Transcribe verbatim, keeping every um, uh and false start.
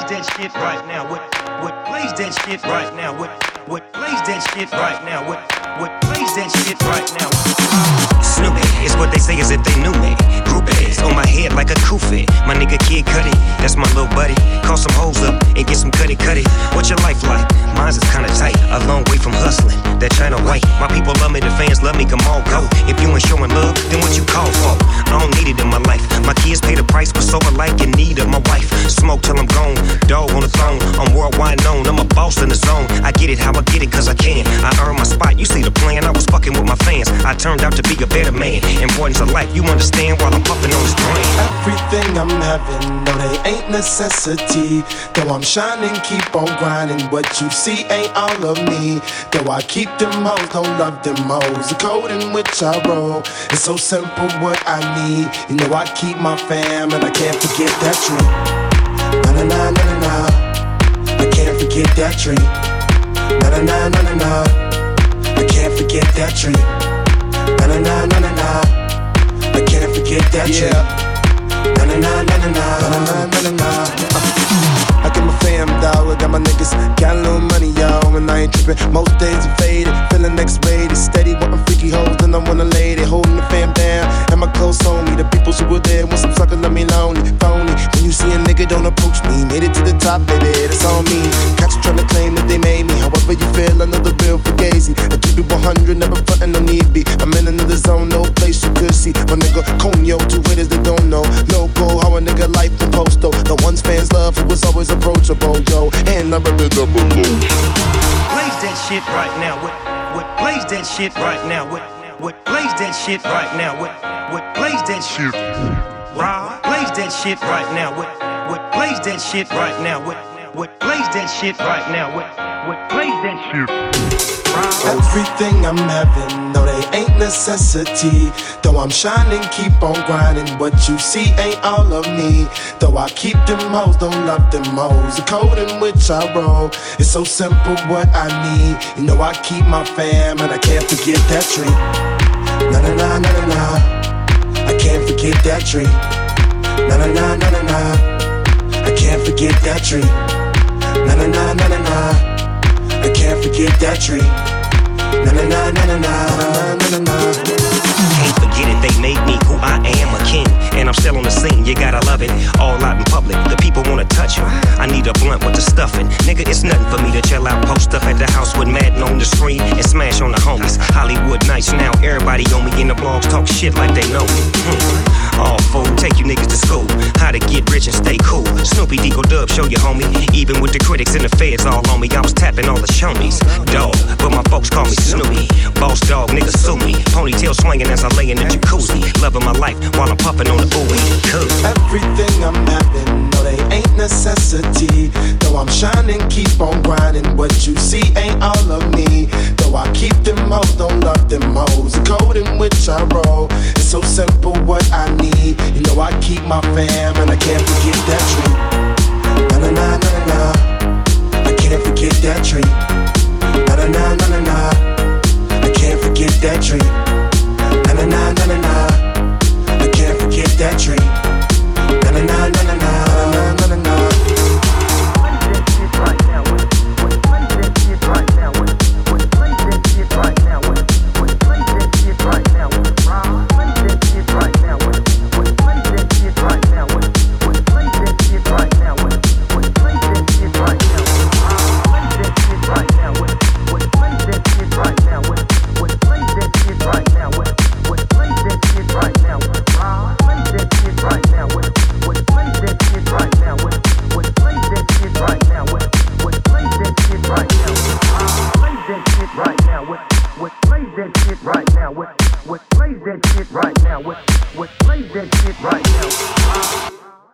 that shit right now? What what plays that shit right now? What what plays that shit right now? What what plays that shit right now? Snoopy is what they say as if they knew me. Groupies on my head like a kufi. My nigga Kid Cudi, that's my little buddy. Call some hoes up and get some cutty cutty. What's your life like? Mine's is kinda tight, a long way from hustling. That China white, my people love me, the fans love me, come on, go. If you ain't showing love, then what you call for? I don't need it in my life. My kids pay the price, but so alike in need of my wife. Smoke till I'm gone, dog on the throne. I'm worldwide known, I'm a boss in the zone. I get it how I get it, cause I can. I earn my spot, you see the plan. I was fucking with my fans. I turned out to be a better man. Importance of life, you understand while I'm puffing on this brain. Everything I'm having, no, they ain't necessity. Though I'm shining, keep on grinding. What you see ain't all of me. Though I keep them hoes, don't love them hoes. The code in which I roll, it's so simple what I need. You know I keep my fam and I can't forget that tree. Na na na na na na, I can't forget that tree. Na na na na na na, I can't forget that tree. Na na na na na na, I can't forget that tree. Na na na na na na na na na na. I got my fam, dawg, I got my niggas. Got a little money, y'all, and I ain't trippin'. Most days are faded, feeling X-rated. Steady wantin' freaky hoes, and I want a lady. Holding the fam down, and my close on me. The people who were there want some sucker, love me lonely, phony. When you see a nigga, don't approach me. Made it to the top, baby, that's all me. Cats tryna claim that they made me. However you feel, I know the real fugazi. I keep it one hundred, never frontin', no need be. I'm in another zone, no place you could see. My nigga Conyo, two hitters that don't know. Loco, how a nigga life from Posto. The ones fans love, who was always approachable, yo. And I'm a little below. Plays that shit right now. What what plays that shit right now? What what plays that shit right now? What what plays that shit? Raw plays that shit right now. What what plays that shit right now? What what plays that shit right now? What what plays that shit? Everything I'm having, no, they ain't necessity. Though I'm shining, keep on grinding. What you see ain't all of me. Though I keep them hoes, don't love them hoes. The code in which I roll, it's so simple what I need. You know I keep my fam and I can't forget that tree. Na na na na na na, I can't forget that tree. Na na na na na na, I can't forget that tree. Na na na na na na, I can't forget that tree. Na na na na na na na na. Can't forget it, they made me who I am, a king. And I'm still on the scene, you gotta love it. All out in public, the people wanna touch it. I need a blunt with the stuffing. Nigga, it's nothing for me to chill out, post up at the house with Madden on the screen and smash on the homies. Hollywood nights now, everybody on me in the blogs talk shit like they know me. Hmm. All fool, take you niggas to school. How to get rich and stay cool. Snoopy Deagle Dub, show you homie. Even with the critics and the feds all on me, I was tapping all the shomies. Dog, but my folks call me Snoopy. Boss dog, nigga sue me. Ponytail swinging as I lay in the jacuzzi. Loving my life while I'm puffing on the ooey. Cool. Everything I'm having, no, they ain't necessity. Though I'm shining, keep on grinding. What you see ain't all of me. Though I keep them hoes, don't love them hoes. The code in which I roll, it's so simple what I need. You know I keep my fam and I can't forget that tree. Na na na na na, I can't forget that tree. Na na na na na na, I can't forget that tree. Na na na na na na, I can't forget that tree. Na na na na na na na na na. What plays that shit right now? What what plays that shit right now?